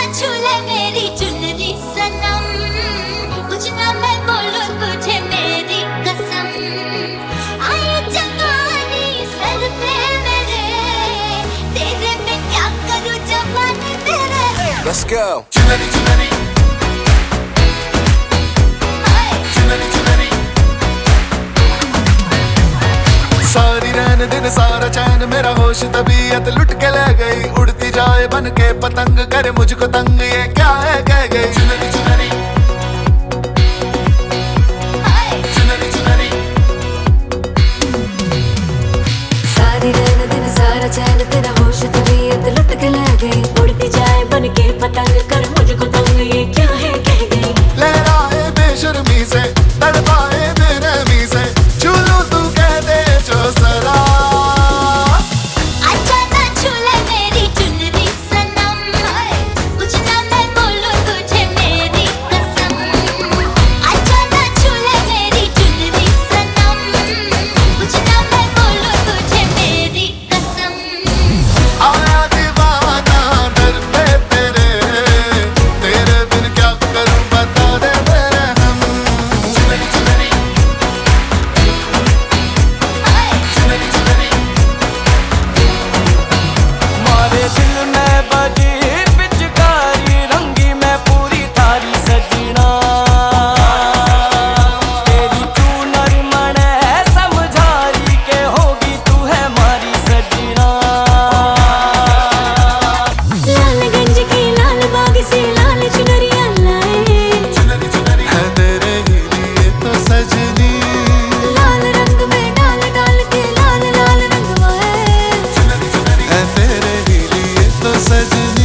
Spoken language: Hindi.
छू ले मेरी चुनरी सनम, कुछ ना मैं बोलूं तुझे मेरी कसम। आए जवानी सर पे मेरे, तेरे में क्या करूं जवानी तेरे। Let's go। चुनरी चुनरी सारी रैन दिन सारा चैन मेरा होश तबीयत लुट के ले गई। उड़ती जाए बन के पतंग करे मुझको तंग, ये क्या है कह गई। चुनरी चुनरी चुनरी चुनरी सारी रैन दिन सारा चैन तेरा होश तबीयत लुट के ले गई। उड़ती जाए बन के पतंग कर मुझको तंग, ये क्या है कह गई। लहराए बेशर्मी से तड़पाए बेरहमी से, छू लूं तू कह दे जो सरा। अच्छा ना छू ले मेरी चुनरी सनम, कुछ ना मैं बोलूं तुझे मेरी कसम। अच्छा ना छू ले मेरी चुनरी सनम, कुछ ना मैं बोलूं तुझे मेरी कसम। आया दीवाना दर पे तेरे, तेरे बिन क्या करूं बता दे मेरे हम। चुनरी चुनरी चुनरी चुनरी मारे दिल में बजी पिचकारी, रंगी मैं पूरी तारी सजना। तेरी तू नरमन है समझारी के होगी तू है मारी सजना। लाल गंज की लाल बाग से लाल चुनरिया लाए, चुनरी चुनरी है तेरे ही लिए तो सजनी। लाल रंग में डाल डाल के लाल लाल रंगवाए। चुनरी चुनरी है तेरे ही लिए तो सजनी।